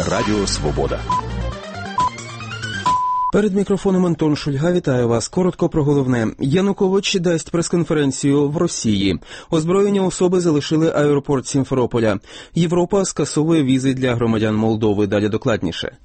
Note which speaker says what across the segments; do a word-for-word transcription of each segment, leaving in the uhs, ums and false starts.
Speaker 1: Радіо Свобода.
Speaker 2: Перед мікрофоном Антон Шульга. Вітаю вас. Коротко про головне. Янукович дасть прес-конференцію в Росії. Озброєні особи залишили аеропорт Сімферополя. Європа скасовує візи для громадян Молдови. Далі докладніше.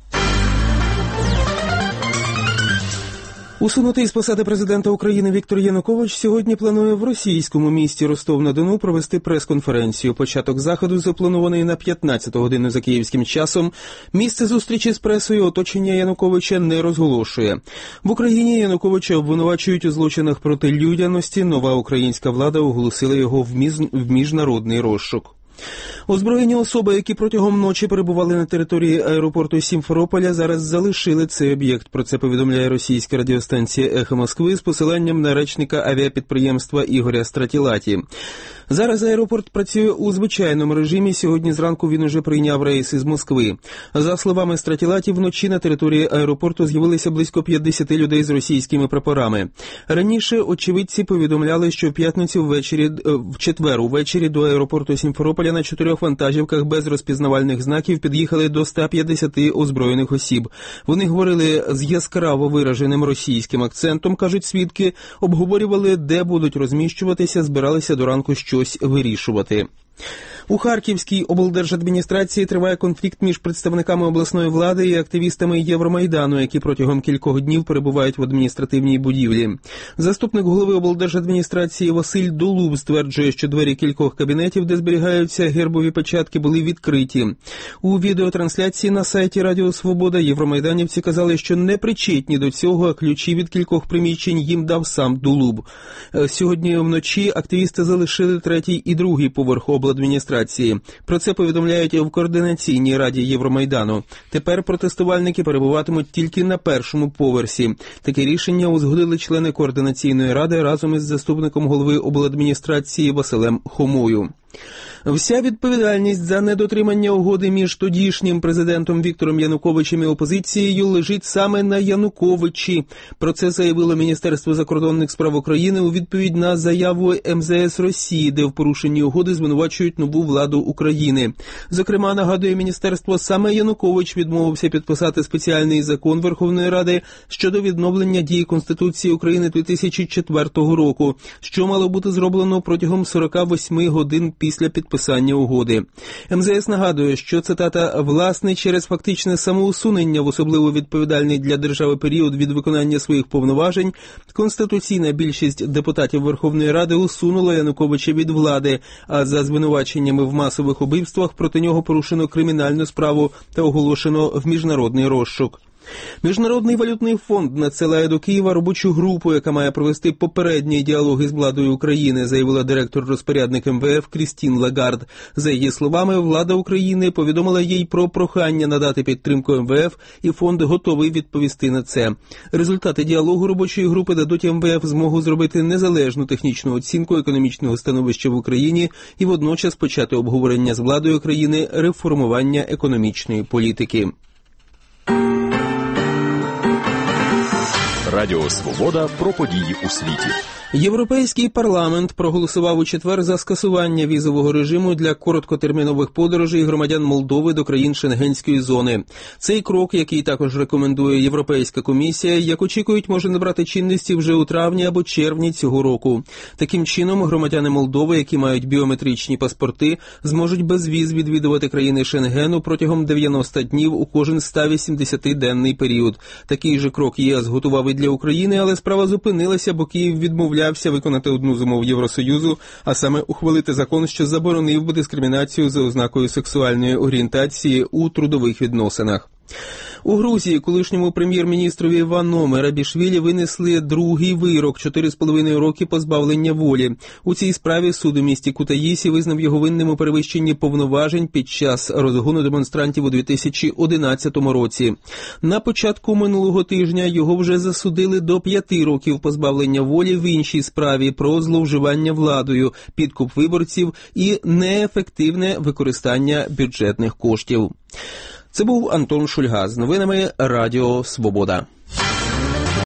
Speaker 2: Усунутий з посади президента України Віктор Янукович сьогодні планує в російському місті Ростов-на-Дону провести прес-конференцію. Початок заходу запланований на п'ятнадцяту годину за київським часом. Місце зустрічі з пресою оточення Януковича не розголошує. В Україні Януковича обвинувачують у злочинах проти людяності. Нова українська влада оголосила його в, міз... в міжнародний розшук. Озброєні особи, які протягом ночі перебували на території аеропорту Сімферополя, зараз залишили цей об'єкт. Про це повідомляє російська радіостанція «Ехо Москви» з посиланням на речника авіапідприємства Ігоря Стратілаті. Зараз аеропорт працює у звичайному режимі. Сьогодні зранку він уже прийняв рейс із Москви. За словами Стратілаті, вночі на території аеропорту з'явилися близько п'ятдесят людей з російськими прапорами. Раніше очевидці повідомляли, що в п'ятницю ввечері, в четвер увечері до аеропорту Сімферополя на чотирьох вантажівках без розпізнавальних знаків під'їхали до ста п'ятдесяти озброєних осіб. Вони говорили з яскраво вираженим російським акцентом, кажуть свідки, обговорювали, де будуть розміщуватися, збиралися до ранку щось вирішувати. У Харківській облдержадміністрації триває конфлікт між представниками обласної влади і активістами Євромайдану, які протягом кількох днів перебувають в адміністративній будівлі. Заступник голови облдержадміністрації Василь Дулуб стверджує, що двері кількох кабінетів, де зберігаються гербові печатки, були відкриті. У відеотрансляції на сайті Радіо Свобода євромайданівці казали, що не причетні до цього, а ключі від кількох приміщень їм дав сам Дулуб. Сьогодні вночі активісти залишили третій і другий поверх обладміністрації. Про це повідомляють в Координаційній раді Євромайдану. Тепер протестувальники перебуватимуть тільки на першому поверсі. Таке рішення узгодили члени Координаційної ради разом із заступником голови обладміністрації Василем Хомою. Вся відповідальність за недотримання угоди між тодішнім президентом Віктором Януковичем і опозицією лежить саме на Януковичі. Про це заявило Міністерство закордонних справ України у відповідь на заяву ем зе ес Росії, де в порушенні угоди звинувачують нову владу України. Зокрема, нагадує міністерство, саме Янукович відмовився підписати спеціальний закон Верховної Ради щодо відновлення дії Конституції України дві тисячі четвертого року, що мало бути зроблено протягом сорок вісім годин після підписання угоди. ем зе ес нагадує, що, цитата, «власне, через фактичне самоусунення в особливо відповідальний для держави період від виконання своїх повноважень, конституційна більшість депутатів Верховної Ради усунула Януковича від влади, а за звинуваченнями в масових убивствах проти нього порушено кримінальну справу та оголошено в міжнародний розшук». Міжнародний валютний фонд надсилає до Києва робочу групу, яка має провести попередній діалог із владою України, заявила директор-розпорядник ем ве еф Крістін Лагард. За її словами, влада України повідомила їй про прохання надати підтримку ем ве еф, і фонд готовий відповісти на це. Результати діалогу робочої групи дадуть ем ве еф змогу зробити незалежну технічну оцінку економічного становища в Україні і водночас почати обговорення з владою країни реформування економічної політики.
Speaker 1: Радіо Свобода про події у світі.
Speaker 2: Європейський парламент проголосував у четвер за скасування візового режиму для короткотермінових подорожей громадян Молдови до країн Шенгенської зони. Цей крок, який також рекомендує Європейська комісія, як очікують, може набрати чинності вже у травні або червні цього року. Таким чином, громадяни Молдови, які мають біометричні паспорти, зможуть без віз відвідувати країни Шенгену протягом дев'яноста днів у кожен сто вісімдесятиденний період. Такий же крок ЄС готував і для України, але справа зупинилася, бо Київ відмовляв виконати одну з умов Євросоюзу, а саме ухвалити закон, що заборонив би дискримінацію за ознакою сексуальної орієнтації у трудових відносинах. У Грузії колишньому прем'єр-міністрові Івану Мерабішвілі винесли другий вирок – чотири з половиною роки позбавлення волі. У цій справі суд у місті Кутаїсі визнав його винним у перевищенні повноважень під час розгону демонстрантів у дві тисячі одинадцятому році. На початку минулого тижня його вже засудили до п'яти років позбавлення волі в іншій справі про зловживання владою, підкуп виборців і неефективне використання бюджетних коштів. Це був Антон Шульга з новинами Радіо Свобода.